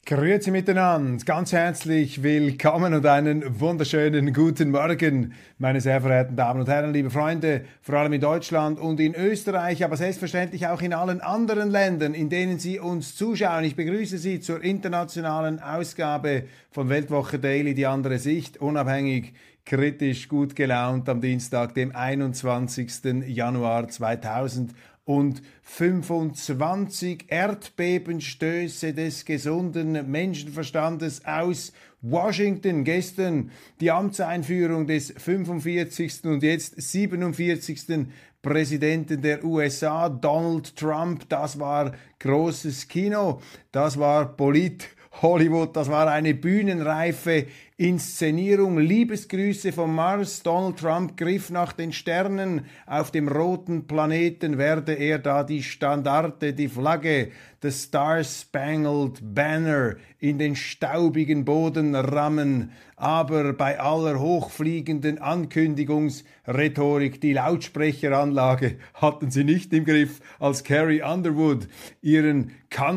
Grüezi miteinander, ganz herzlich willkommen und einen wunderschönen guten Morgen, meine sehr verehrten Damen und Herren, liebe Freunde, vor allem in Deutschland und in Österreich, aber selbstverständlich auch in allen anderen Ländern, in denen Sie uns zuschauen. Ich begrüße Sie zur internationalen Ausgabe von Weltwoche Daily, die andere Sicht, unabhängig, kritisch, gut gelaunt am Dienstag, dem 21. Januar 2025. Erdbebenstöße des gesunden Menschenverstandes aus Washington. Gestern die Amtseinführung des 45. und jetzt 47. Präsidenten der USA, Donald Trump. Das war großes Kino, das war Hollywood, das war eine bühnenreife Inszenierung. Liebesgrüße vom Mars. Donald Trump griff nach den Sternen. Auf dem roten Planeten werde er da die Standarte, die Flagge, the Star-Spangled Banner in den staubigen Boden rammen. Aber bei aller hochfliegenden Ankündigungsrhetorik, die Lautsprecheranlage hatten sie nicht im Griff, als Carrie Underwood ihren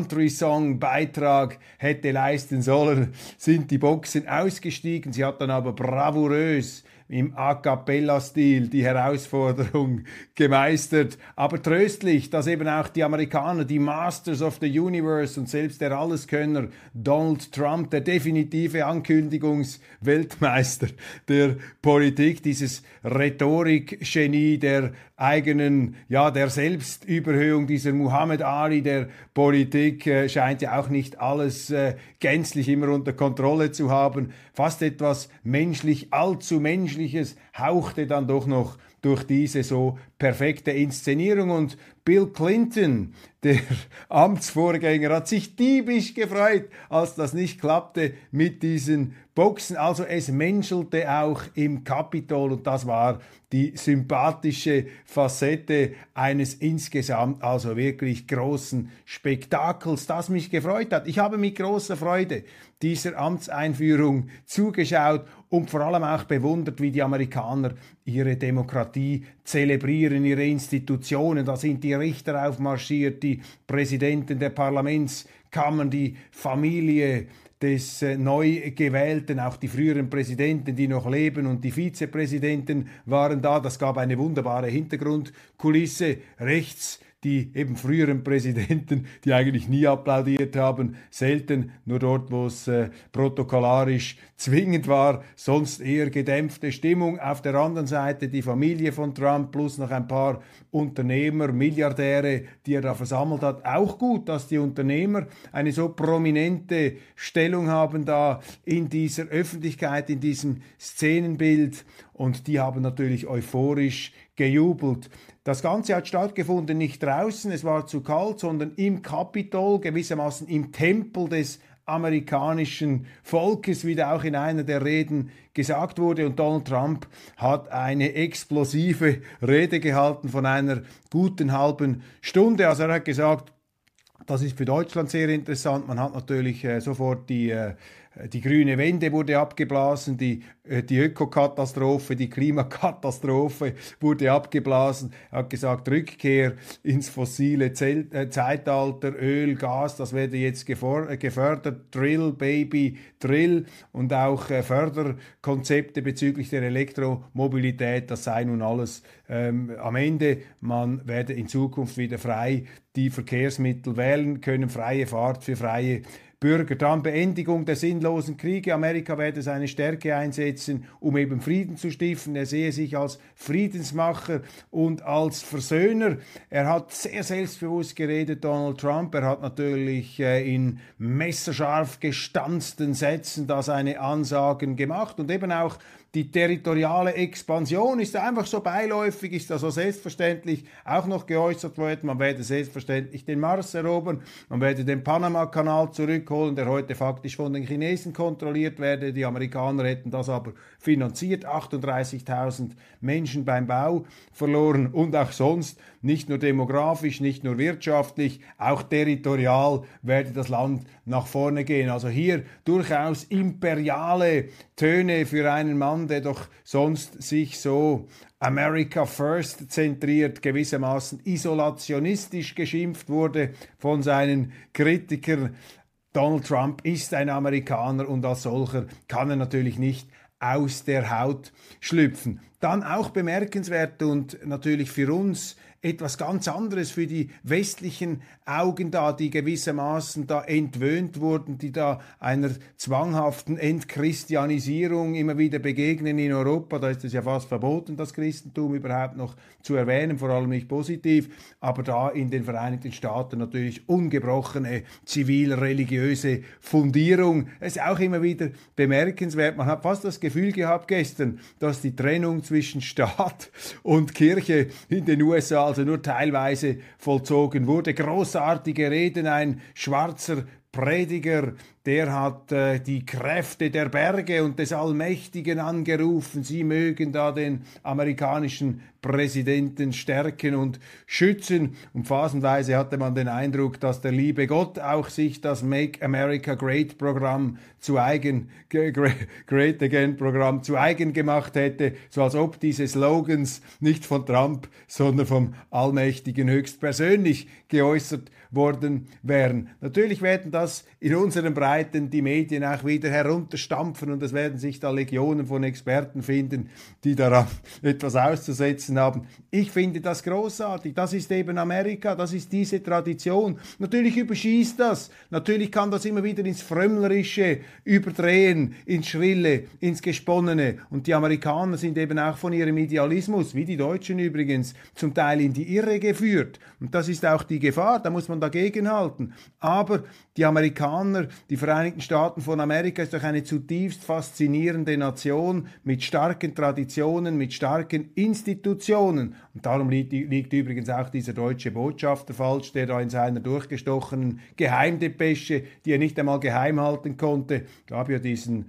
Country-Song-Beitrag hätte leisten sollen, sind die Boxen ausgestiegen. Sie hat dann aber bravourös im A-Cappella-Stil die Herausforderung gemeistert. Aber tröstlich, dass eben auch die Amerikaner, die Masters of the Universe und selbst der Alleskönner Donald Trump, der definitive Ankündigungsweltmeister der Politik, dieses Rhetorikgenie der eigenen, der Selbstüberhöhung, dieser Muhammad Ali der Politik, scheint ja auch nicht alles gänzlich immer unter Kontrolle zu haben. Fast etwas menschlich, allzu Menschliches hauchte dann doch noch durch diese so perfekte Inszenierung. Und Bill Clinton, der Amtsvorgänger, hat sich diebisch gefreut, als das nicht klappte mit diesen Boxen. Also es menschelte auch im Kapitol und das war die sympathische Facette eines insgesamt also wirklich großen Spektakels, das mich gefreut hat. Ich habe mit großer Freude dieser Amtseinführung zugeschaut und vor allem auch bewundert, wie die Amerikaner ihre Demokratie zelebrieren, ihre Institutionen. Da sind die Richter aufmarschiert, die Präsidenten der Parlamentskammern, die Familie des neu gewählten, auch die früheren Präsidenten, die noch leben, und die Vizepräsidenten waren da. Das gab eine wunderbare Hintergrundkulisse. Rechts die eben früheren Präsidenten, die eigentlich nie applaudiert haben, selten, nur dort, wo es protokollarisch zwingend war, sonst eher gedämpfte Stimmung. Auf der anderen Seite die Familie von Trump plus noch ein paar Unternehmer, Milliardäre, die er da versammelt hat. Auch gut, dass die Unternehmer eine so prominente Stellung haben da in dieser Öffentlichkeit, in diesem Szenenbild, und die haben natürlich euphorisch gejubelt. Das Ganze hat stattgefunden nicht draußen, es war zu kalt, sondern im Kapitol, gewissermaßen im Tempel des amerikanischen Volkes, wie da auch in einer der Reden gesagt wurde. Und Donald Trump hat eine explosive Rede gehalten von einer guten halben Stunde. Also er hat gesagt, das ist für Deutschland sehr interessant. Man hat natürlich sofort die grüne Wende wurde abgeblasen, die Ökokatastrophe, die Klimakatastrophe wurde abgeblasen. Er hat gesagt, Rückkehr ins fossile Zeitalter, Öl, Gas, das werde jetzt gefördert, Drill, Baby, Drill, und auch Förderkonzepte bezüglich der Elektromobilität, das sei nun alles am Ende. Man werde in Zukunft wieder frei die Verkehrsmittel wählen können, freie Fahrt für freie Bürger. Dann Beendigung der sinnlosen Kriege. Amerika werde seine Stärke einsetzen, um eben Frieden zu stiften. Er sehe sich als Friedensmacher und als Versöhner. Er hat sehr selbstbewusst geredet, Donald Trump. Er hat natürlich in messerscharf gestanzten Sätzen da seine Ansagen gemacht, und eben auch die territoriale Expansion ist einfach so beiläufig, ist also selbstverständlich auch noch geäußert worden. Man werde selbstverständlich den Mars erobern, man werde den Panama-Kanal zurückholen, der heute faktisch von den Chinesen kontrolliert werde. Die Amerikaner hätten das aber finanziert. 38.000 Menschen beim Bau verloren, und auch sonst, nicht nur demografisch, nicht nur wirtschaftlich, auch territorial werde das Land nach vorne gehen. Also hier durchaus imperiale Töne für einen Mann, der doch sonst sich so America First zentriert, gewissermaßen isolationistisch geschimpft wurde von seinen Kritikern. Donald Trump ist ein Amerikaner und als solcher kann er natürlich nicht aus der Haut schlüpfen. Dann auch bemerkenswert und natürlich für uns etwas ganz anderes, für die westlichen Augen da, die gewissermaßen da entwöhnt wurden, die da einer zwanghaften Entchristianisierung immer wieder begegnen in Europa. Da ist es ja fast verboten, das Christentum überhaupt noch zu erwähnen, vor allem nicht positiv, aber da in den Vereinigten Staaten natürlich ungebrochene zivil-religiöse Fundierung. Es ist auch immer wieder bemerkenswert. Man hat fast das Gefühl gehabt gestern, dass die Trennung zwischen Staat und Kirche in den USA also nur teilweise vollzogen wurde. Großartige Reden, ein schwarzer Prediger, der hat die Kräfte der Berge und des Allmächtigen angerufen. Sie mögen da den amerikanischen Präsidenten stärken und schützen. Und phasenweise hatte man den Eindruck, dass der liebe Gott auch sich das Make America Great Programm zu eigen, Great Again Programm zu eigen gemacht hätte, so als ob diese Slogans nicht von Trump, sondern vom Allmächtigen höchstpersönlich geäußert worden wären. Natürlich werden das in unseren Breiten die Medien auch wieder herunterstampfen und es werden sich da Legionen von Experten finden, die daran etwas auszusetzen haben. Ich finde das großartig. Das ist eben Amerika, das ist diese Tradition. Natürlich überschießt das. Natürlich kann das immer wieder ins Frömmlerische überdrehen, ins Schrille, ins Gesponnene. Und die Amerikaner sind eben auch von ihrem Idealismus, wie die Deutschen übrigens, zum Teil in die Irre geführt. Und das ist auch die Gefahr, da muss man dagegenhalten. Aber die Amerikaner, die Vereinigten Staaten von Amerika, ist doch eine zutiefst faszinierende Nation mit starken Traditionen, mit starken Institutionen. Und darum liegt übrigens auch dieser deutsche Botschafter falsch, der da in seiner durchgestochenen Geheimdepesche, die er nicht einmal geheim halten konnte, gab ja diesen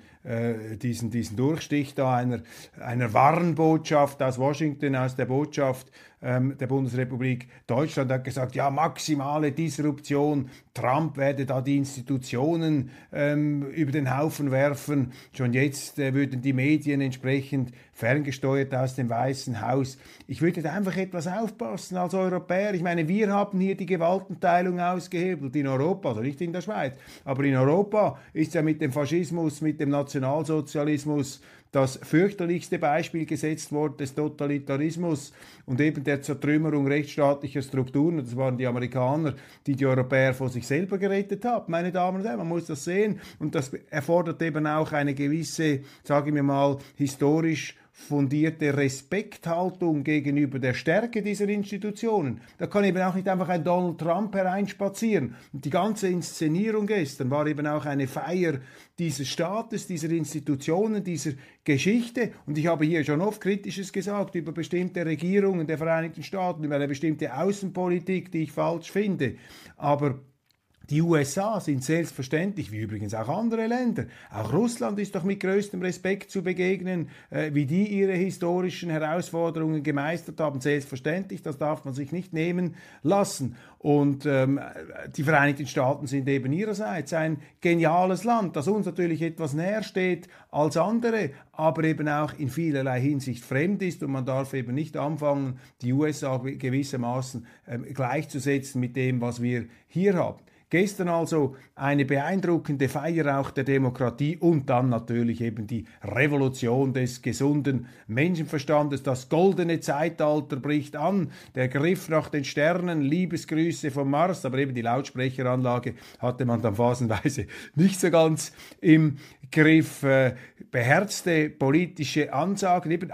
Durchstich da einer Warnbotschaft aus Washington, aus der Botschaft der Bundesrepublik Deutschland, hat gesagt, ja, maximale Disruption, Trump werde da die Institutionen über den Haufen werfen, schon jetzt würden die Medien entsprechend ferngesteuert aus dem Weißen Haus. Ich würde da einfach etwas aufpassen als Europäer. Ich meine, wir haben hier die Gewaltenteilung ausgehebelt in Europa, also nicht in der Schweiz, aber in Europa ist ja mit dem Faschismus, mit dem Nationalsozialismus das fürchterlichste Beispiel gesetzt worden des Totalitarismus und eben der Zertrümmerung rechtsstaatlicher Strukturen. Und das waren die Amerikaner, die die Europäer vor sich selber gerettet haben, meine Damen und Herren. Man muss das sehen. Und das erfordert eben auch eine gewisse, sagen wir mal, historisch fundierte Respekthaltung gegenüber der Stärke dieser Institutionen. Da kann eben auch nicht einfach ein Donald Trump hereinspazieren. Und die ganze Inszenierung gestern war eben auch eine Feier dieses Staates, dieser Institutionen, dieser Geschichte. Und ich habe hier schon oft Kritisches gesagt über bestimmte Regierungen der Vereinigten Staaten, über eine bestimmte Außenpolitik, die ich falsch finde. Aber die USA sind selbstverständlich, wie übrigens auch andere Länder, auch Russland ist doch mit größtem Respekt zu begegnen, wie die ihre historischen Herausforderungen gemeistert haben, selbstverständlich, das darf man sich nicht nehmen lassen. Und die Vereinigten Staaten sind eben ihrerseits ein geniales Land, das uns natürlich etwas näher steht als andere, aber eben auch in vielerlei Hinsicht fremd ist und man darf eben nicht anfangen, die USA gewissermaßen gleichzusetzen mit dem, was wir hier haben. Gestern also eine beeindruckende Feier auch der Demokratie und dann natürlich eben die Revolution des gesunden Menschenverstandes. Das goldene Zeitalter bricht an, der Griff nach den Sternen, Liebesgrüße vom Mars, aber eben die Lautsprecheranlage hatte man dann phasenweise nicht so ganz im Griff. Beherzte politische Ansagen, eben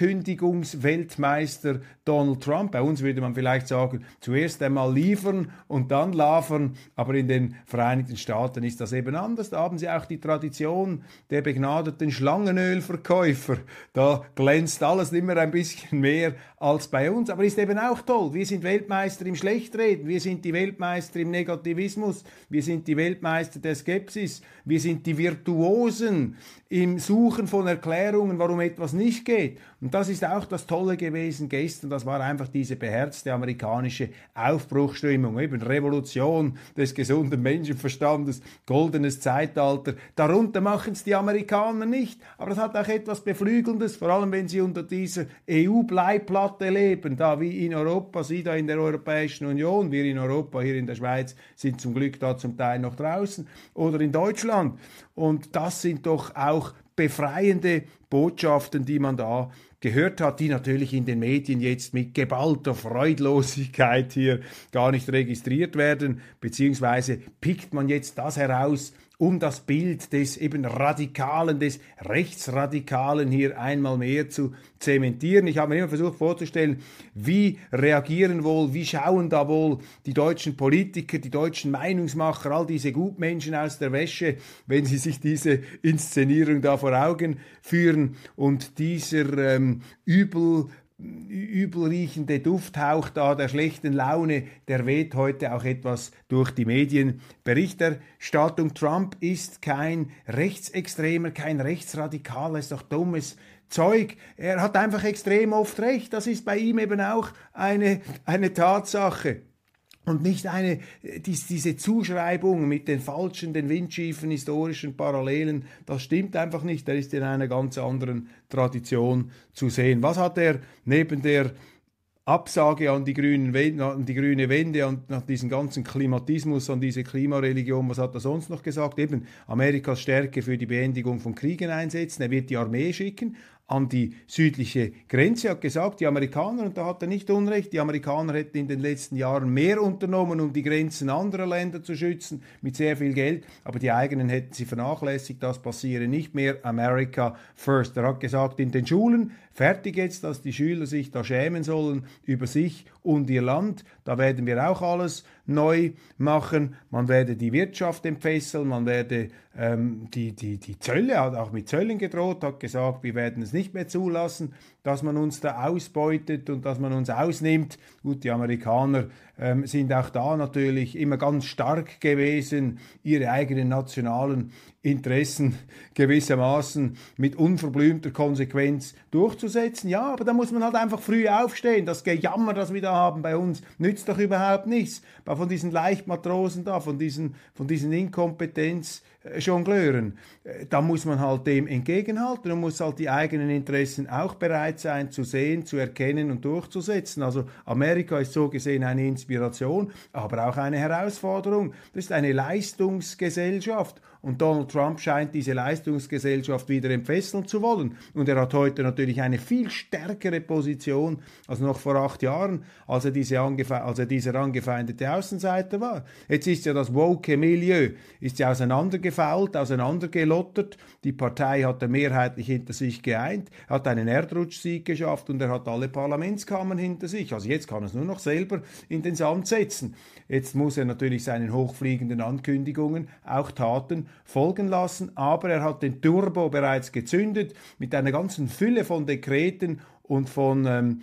Ankündigungsweltmeister Donald Trump. Bei uns würde man vielleicht sagen, zuerst einmal liefern und dann lavern, aber in den Vereinigten Staaten ist das eben anders. Da haben sie auch die Tradition der begnadeten Schlangenölverkäufer. Da glänzt alles immer ein bisschen mehr als bei uns, aber ist eben auch toll. Wir sind Weltmeister im Schlechtreden, wir sind die Weltmeister im Negativismus, wir sind die Weltmeister der Skepsis, wir sind die Virtuosen Pausen im Suchen von Erklärungen, warum etwas nicht geht. Und das ist auch das Tolle gewesen gestern. Das war einfach diese beherzte amerikanische Aufbruchsstimmung, eben Revolution des gesunden Menschenverstandes, goldenes Zeitalter. Darunter machen es die Amerikaner nicht. Aber das hat auch etwas Beflügelndes, vor allem wenn sie unter dieser EU-Bleiplatte leben, da wie in Europa, sie da in der Europäischen Union, wir in Europa, hier in der Schweiz, sind zum Glück da zum Teil noch draußen, oder in Deutschland. Und das sind doch auch befreiende Botschaften, die man da gehört hat, die natürlich in den Medien jetzt mit geballter Freudlosigkeit hier gar nicht registriert werden, beziehungsweise pickt man jetzt das heraus, um das Bild des eben Radikalen, des Rechtsradikalen hier einmal mehr zu zementieren. Ich habe mir immer versucht vorzustellen, wie reagieren wohl, wie schauen da wohl die deutschen Politiker, die deutschen Meinungsmacher, all diese Gutmenschen aus der Wäsche, wenn sie sich diese Inszenierung da vor Augen führen und dieser übelriechende Dufthauch da der schlechten Laune, der weht heute auch etwas durch die Medienberichterstattung. Trump ist kein Rechtsextremer, kein Rechtsradikaler, ist doch dummes Zeug. Er hat einfach extrem oft recht. Das ist bei ihm eben auch eine Tatsache. Und nicht diese Zuschreibung mit den falschen, den windschiefen historischen Parallelen, das stimmt einfach nicht. Er ist in einer ganz anderen Tradition zu sehen. Was hat er neben der Absage an die grüne Wende, an diesen ganzen Klimatismus, an diese Klimareligion, was hat er sonst noch gesagt? Eben Amerikas Stärke für die Beendigung von Kriegen einsetzen. Er wird die Armee schicken an die südliche Grenze. Er hat gesagt, die Amerikaner, und da hat er nicht Unrecht, die Amerikaner hätten in den letzten Jahren mehr unternommen, um die Grenzen anderer Länder zu schützen, mit sehr viel Geld, aber die eigenen hätten sie vernachlässigt. Das passiere nicht mehr. America first. Er hat gesagt, in den Schulen fertig jetzt, dass die Schüler sich da schämen sollen über sich und ihr Land. Da werden wir auch alles neu machen. Man werde die Wirtschaft entfesseln, man werde die Zölle, hat auch mit Zöllen gedroht, hat gesagt, wir werden es nicht mehr zulassen, dass man uns da ausbeutet und dass man uns ausnimmt. Gut, die Amerikaner sind auch da natürlich immer ganz stark gewesen, ihre eigenen nationalen Interessen gewissermaßen mit unverblümter Konsequenz durchzusetzen. Ja, aber da muss man halt einfach früh aufstehen. Das Gejammer, das wir da haben bei uns, nützt doch überhaupt nichts. Von diesen Leichtmatrosen da, von diesen Inkompetenz-Jongleuren, da muss man halt dem entgegenhalten und muss halt die eigenen Interessen auch bereit sein zu sehen, zu erkennen und durchzusetzen. Also Amerika ist so gesehen eine Inspiration, aber auch eine Herausforderung. Das ist eine Leistungsgesellschaft. Und Donald Trump scheint diese Leistungsgesellschaft wieder entfesseln zu wollen. Und er hat heute natürlich eine viel stärkere Position als noch vor 8 Jahren, als er dieser angefeindete Außenseiter war. Jetzt ist ja das woke Milieu ist ja auseinandergefault, auseinandergelottert. Die Partei hat er mehrheitlich hinter sich geeint, hat einen Erdrutschsieg geschafft und er hat alle Parlamentskammern hinter sich. Also jetzt kann er es nur noch selber in den Sand setzen. Jetzt muss er natürlich seinen hochfliegenden Ankündigungen auch Taten folgen lassen, aber er hat den Turbo bereits gezündet mit einer ganzen Fülle von Dekreten und von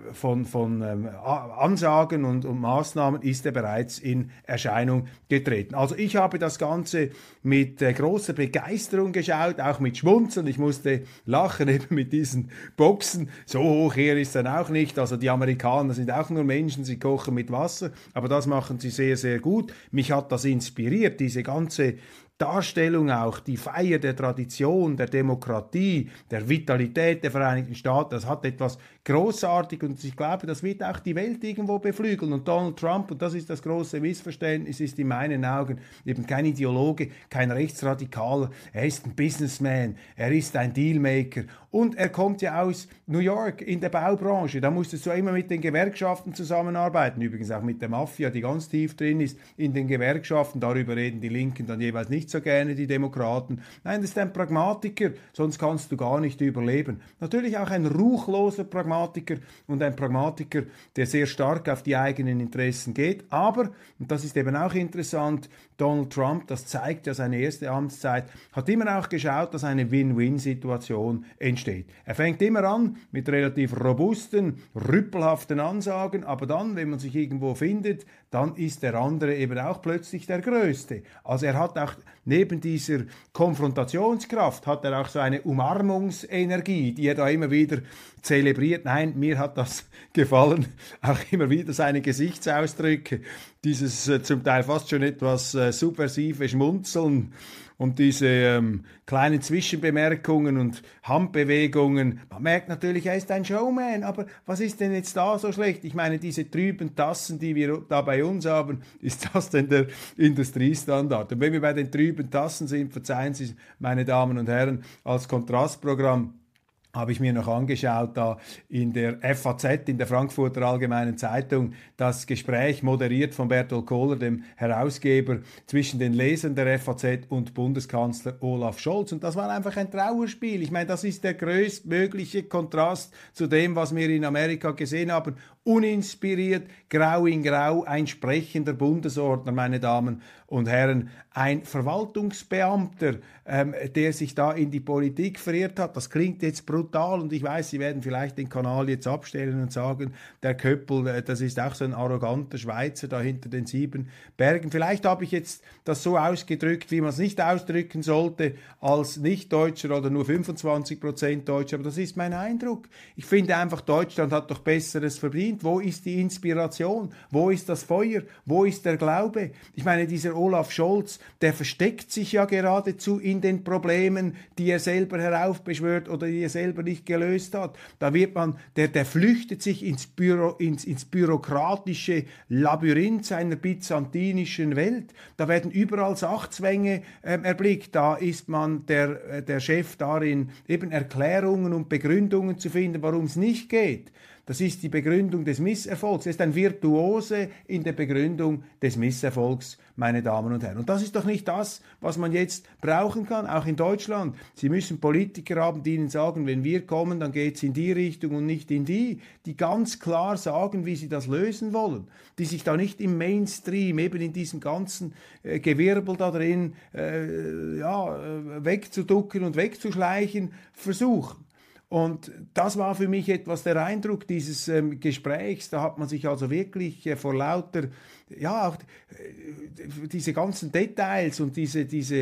Ansagen und Maßnahmen ist er bereits in Erscheinung getreten. Also ich habe das Ganze mit großer Begeisterung geschaut, auch mit Schmunzeln. Ich musste lachen eben mit diesen Boxen. So hoch her ist dann auch nicht. Also die Amerikaner sind auch nur Menschen, sie kochen mit Wasser, aber das machen sie sehr, sehr gut. Mich hat das inspiriert, diese ganze Darstellung auch, die Feier der Tradition, der Demokratie, der Vitalität der Vereinigten Staaten, das hat etwas großartig und ich glaube, das wird auch die Welt irgendwo beflügeln. Und Donald Trump, und das ist das große Missverständnis, ist in meinen Augen eben kein Ideologe, kein Rechtsradikaler, er ist ein Businessman, er ist ein Dealmaker und er kommt ja aus New York in der Baubranche, da musstest du immer mit den Gewerkschaften zusammenarbeiten, übrigens auch mit der Mafia, die ganz tief drin ist in den Gewerkschaften, darüber reden die Linken dann jeweils nicht so gerne, die Demokraten. Nein, das ist ein Pragmatiker, sonst kannst du gar nicht überleben. Natürlich auch ein ruchloser Pragmatiker und ein Pragmatiker, der sehr stark auf die eigenen Interessen geht. Aber, und das ist eben auch interessant, Donald Trump, das zeigt ja seine erste Amtszeit, hat immer auch geschaut, dass eine Win-Win-Situation entsteht. Er fängt immer an mit relativ robusten, rüppelhaften Ansagen, aber dann, wenn man sich irgendwo findet, dann ist der andere eben auch plötzlich der Größte. Also er hat auch neben dieser Konfrontationskraft hat er auch so eine Umarmungsenergie, die er da immer wieder zelebriert. Nein, mir hat das gefallen, auch immer wieder seine Gesichtsausdrücke, dieses zum Teil fast schon etwas subversive Schmunzeln und diese kleinen Zwischenbemerkungen und Handbewegungen. Man merkt natürlich, er ist ein Showman, aber was ist denn jetzt da so schlecht? Ich meine, diese trüben Tassen, die wir da bei uns haben, ist das denn der Industriestandard? Und wenn wir bei den trüben Tassen sind, verzeihen Sie, meine Damen und Herren, als Kontrastprogramm, habe ich mir noch angeschaut, da in der FAZ, in der Frankfurter Allgemeinen Zeitung, das Gespräch moderiert von Bertolt Kohler, dem Herausgeber, zwischen den Lesern der FAZ und Bundeskanzler Olaf Scholz. Und das war einfach ein Trauerspiel. Ich meine, das ist der größtmögliche Kontrast zu dem, was wir in Amerika gesehen haben. Uninspiriert, grau in grau, ein sprechender Bundesordner, meine Damen und Herren, ein Verwaltungsbeamter, der sich da in die Politik verirrt hat. Das klingt jetzt brutal und ich weiß, Sie werden vielleicht den Kanal jetzt abstellen und sagen, der Köppel, das ist auch so ein arroganter Schweizer da hinter den 7 Bergen. Vielleicht habe ich jetzt das so ausgedrückt, wie man es nicht ausdrücken sollte, als Nicht-Deutscher oder nur 25% Deutscher, aber das ist mein Eindruck. Ich finde einfach, Deutschland hat doch Besseres verdient. Wo ist die Inspiration? Wo ist das Feuer? Wo ist der Glaube? Ich meine, dieser Olaf Scholz, der versteckt sich ja geradezu in den Problemen, die er selber heraufbeschwört oder die er selber nicht gelöst hat. Da wird man, der flüchtet sich ins bürokratische Labyrinth seiner byzantinischen Welt. Da werden überall Sachzwänge erblickt. Da ist man der Chef darin, eben Erklärungen und Begründungen zu finden, warum es nicht geht. Das ist die Begründung des Misserfolgs. Er ist ein Virtuose in der Begründung des Misserfolgs, meine Damen und Herren. Und das ist doch nicht das, was man jetzt brauchen kann, auch in Deutschland. Sie müssen Politiker haben, die Ihnen sagen, wenn wir kommen, dann geht es in die Richtung und nicht in die ganz klar sagen, wie sie das lösen wollen, die sich da nicht im Mainstream, eben in diesem ganzen Gewirbel da drin, wegzuducken und wegzuschleichen versuchen. Und das war für mich etwas der Eindruck dieses Gesprächs. Da hat man sich also wirklich vor lauter, auch diese ganzen Details und diese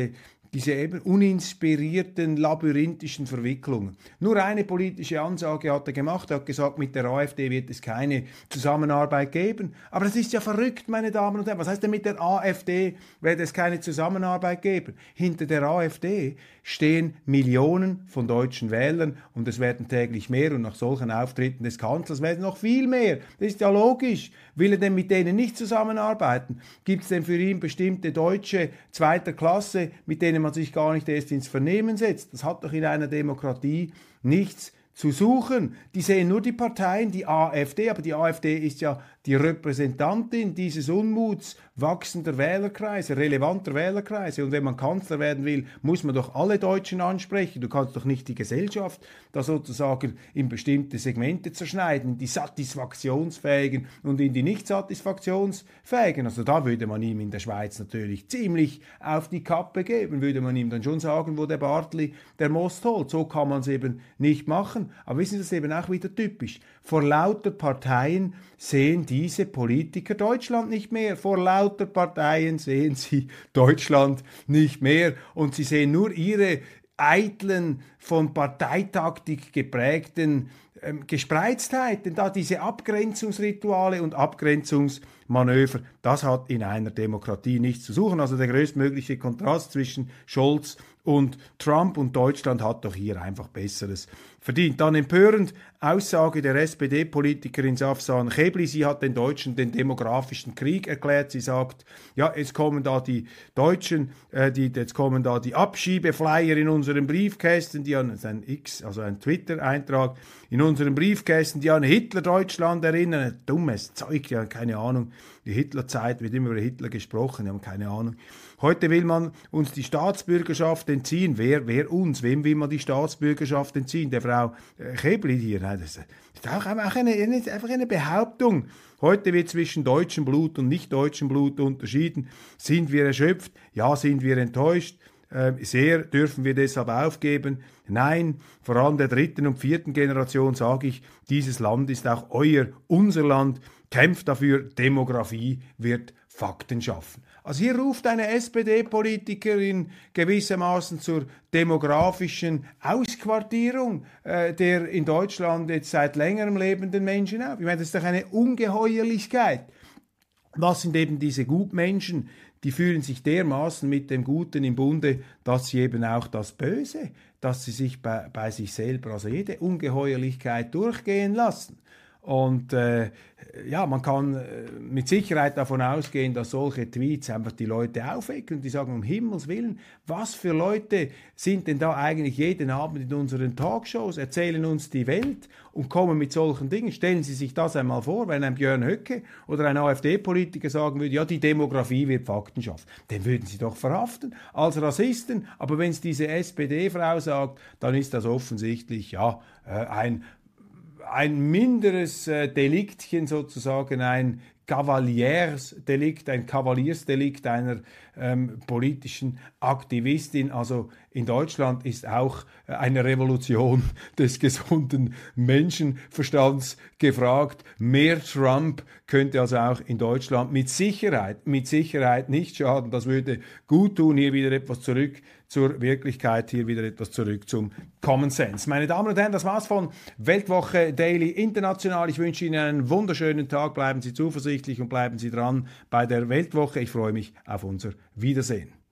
eben uninspirierten, labyrinthischen Verwicklungen. Nur eine politische Ansage hat er gemacht. Er hat gesagt, mit der AfD wird es keine Zusammenarbeit geben. Aber das ist ja verrückt, meine Damen und Herren. Was heißt denn mit der AfD wird es keine Zusammenarbeit geben? Hinter der AfD stehen Millionen von deutschen Wählern und es werden täglich mehr und nach solchen Auftritten des Kanzlers werden noch viel mehr. Das ist ja logisch. Will er denn mit denen nicht zusammenarbeiten? Gibt es denn für ihn bestimmte Deutsche zweiter Klasse, mit denen man sich gar nicht erst ins Vernehmen setzt? Das hat doch in einer Demokratie nichts zu suchen. Die sehen nur die Parteien, die AfD, aber die AfD ist ja die Repräsentantin dieses Unmuts wachsender Wählerkreise, relevanter Wählerkreise. Und wenn man Kanzler werden will, muss man doch alle Deutschen ansprechen. Du kannst doch nicht die Gesellschaft da sozusagen in bestimmte Segmente zerschneiden, in die satisfaktionsfähigen und in die nicht satisfaktionsfähigen. Also da würde man ihm in der Schweiz natürlich ziemlich auf die Kappe geben, würde man ihm dann schon sagen, wo der Bartli der Most holt. So kann man es eben nicht machen. Aber wissen Sie, das ist eben auch wieder typisch. Vor lauter Parteien sehen diese Politiker Deutschland nicht mehr. Vor lauter Parteien sehen sie Deutschland nicht mehr. Und sie sehen nur ihre eitlen, von Parteitaktik geprägten Gespreiztheiten, da diese Abgrenzungsrituale und Abgrenzungsmanöver, das hat in einer Demokratie nichts zu suchen. Also der größtmögliche Kontrast zwischen Scholz und Trump und Deutschland hat doch hier einfach Besseres verdient. Dann empörend Aussage der SPD-Politikerin Safsan Chebli. Sie hat den Deutschen den demografischen Krieg erklärt. Sie sagt, ja, jetzt kommen da die Deutschen, jetzt kommen da die Abschiebeflyer in unseren Briefkästen, die an ein ein Twitter-Eintrag in unseren Briefkästen, die an Hitler-Deutschland erinnern. Ein dummes Zeug, ja, keine Ahnung. Die Hitlerzeit wird immer über Hitler gesprochen, wir haben keine Ahnung. Heute will man uns die Staatsbürgerschaft entziehen. Wer uns? Wem will man die Staatsbürgerschaft entziehen? Der Frau Chebli hier. Das ist auch einfach eine Behauptung. Heute wird zwischen deutschem Blut und nicht deutschem Blut unterschieden. Sind wir erschöpft? Ja, sind wir enttäuscht? Sehr dürfen wir deshalb aufgeben? Nein, vor allem der 3. und 4. Generation sage ich, dieses Land ist auch unser Land. Kämpft dafür, Demografie wird Fakten schaffen. Also hier ruft eine SPD-Politikerin gewissermaßen zur demografischen Ausquartierung der in Deutschland jetzt seit längerem lebenden Menschen auf. Ich meine, das ist doch eine Ungeheuerlichkeit. Was sind eben diese Gutmenschen? Die fühlen sich dermaßen mit dem Guten im Bunde, dass sie eben auch das Böse, dass sie sich bei sich selber, also jede Ungeheuerlichkeit durchgehen lassen. Und ja, man kann mit Sicherheit davon ausgehen, dass solche Tweets einfach die Leute aufwecken und die sagen, um Himmels Willen, was für Leute sind denn da eigentlich jeden Abend in unseren Talkshows, erzählen uns die Welt und kommen mit solchen Dingen. Stellen Sie sich das einmal vor, wenn ein Björn Höcke oder ein AfD-Politiker sagen würde, ja, die Demografie wird Fakten schaffen. Den würden Sie doch verhaften als Rassisten. Aber wenn es diese SPD-Frau sagt, dann ist das offensichtlich ja ein minderes Deliktchen sozusagen, ein Kavaliersdelikt, ein Kavaliersdelikt einer politischen Aktivistin. Also in Deutschland ist auch eine Revolution des gesunden Menschenverstands gefragt. Mehr Trump könnte also auch in Deutschland mit Sicherheit nicht schaden. Das würde gut tun, hier wieder etwas zurück zur Wirklichkeit, hier wieder etwas zurück zum Common Sense. Meine Damen und Herren, das war's von Weltwoche Daily International. Ich wünsche Ihnen einen wunderschönen Tag. Bleiben Sie zuversichtlich und bleiben Sie dran bei der Weltwoche. Ich freue mich auf unser Wiedersehen.